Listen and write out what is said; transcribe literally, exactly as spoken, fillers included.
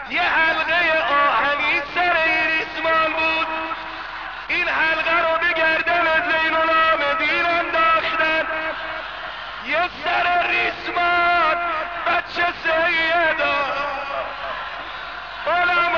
یه حلقه آهنی سر ریسمان بود. این حلقه رو به گردن زین العابدین انداختن. یه سر ریسمان بچه سیدا